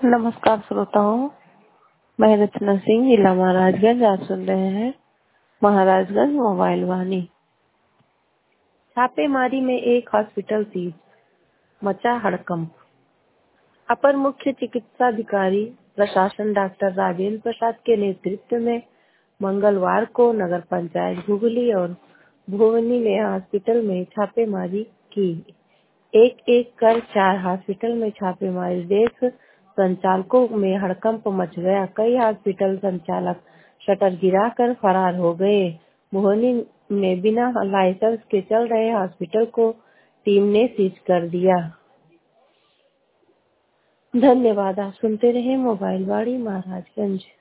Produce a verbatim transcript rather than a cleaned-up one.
नमस्कार श्रोताओं, मैं रचना सिंह, जिला महाराजगंज। आप सुन रहे हैं महाराजगंज मोबाइल वाणी। छापेमारी में एक हॉस्पिटल सीज, मचा हड़कंप। अपर मुख्य चिकित्साधिकारी प्रशासन डॉक्टर राजेंद्र प्रसाद के नेतृत्व में मंगलवार को नगर पंचायत घुघली और भुवनी में हॉस्पिटल में छापेमारी की। एक एक कर चार हॉस्पिटल में छापेमारी देख संचालकों में हड़कंप मच गया। कई हॉस्पिटल संचालक शटर गिराकर फरार हो गए। भुवनी में बिना लाइसेंस के चल रहे हॉस्पिटल को टीम ने सीज कर दिया। धन्यवाद। आप सुनते रहे मोबाइल वाणी महाराजगंज।